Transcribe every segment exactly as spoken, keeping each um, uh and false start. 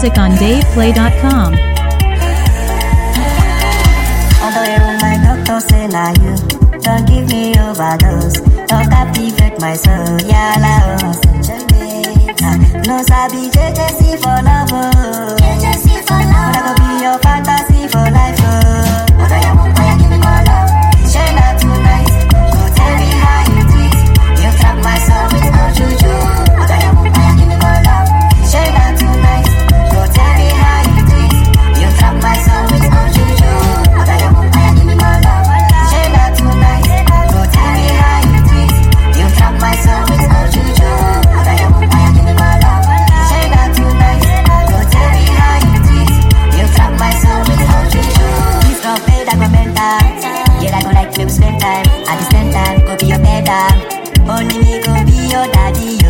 music on dave play dot com. Although you my doctor say na you, don't give me overdose, don't captivate my soul, yeah la oh. No sabi J J C for love, oh. J J C for love. But I go be your fantasy for life, oh. Although you won't buy, give me more love. Share not tonight, go tell me how you do it. You trap my soul with no juju. Although you won't buy, give me more love. Share not tonight, go tell me how you do it. You trap my soul with no juju. Although you won't buy, give me more love. Share not tonight, go tell me how you do it. You trap my soul with no juju. Although you won't buy, give me more love. Share not tonight, go tell me how you do it. You trap my soul with no juju. Please don't pay that mental. Yeah, I go like you spend time. At the same time, go be your better. Only me go be your daddy, yo.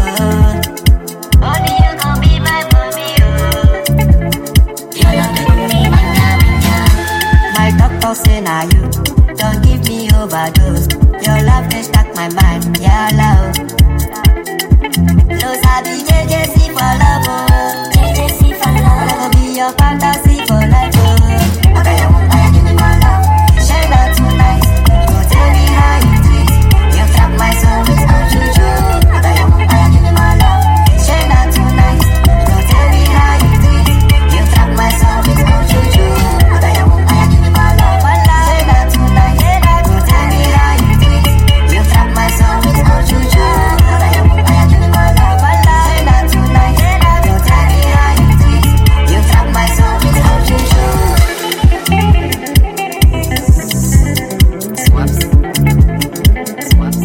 Only you go be my mommy, yo. Your love make me manya, manya. My doctor say na you, don't give me overdose. Your love they stuck my mind, yeah, love. No sabi J J C for love, oh. J J C for love. I go be your fantasy for life, oh. Okay, you won't buy, give me more love. Share that tonight, go tell me how you do it. You trap my soul with no juju. Okay, you won't buy, give me more love. Share that tonight, go tell me how you do it. You trap my soul with no juju. Okay, you won't buy, give me more love. Share that tonight, go tell me how you do it. You trap my soul with no juju. Okay, you won't buy, give me more love. Share that tonight, go tell me how you do it. You trap my soul with no juju. Swaps. Swaps.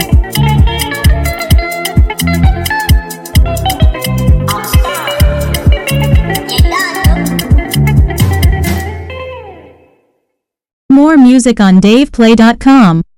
More music on dave play dot com.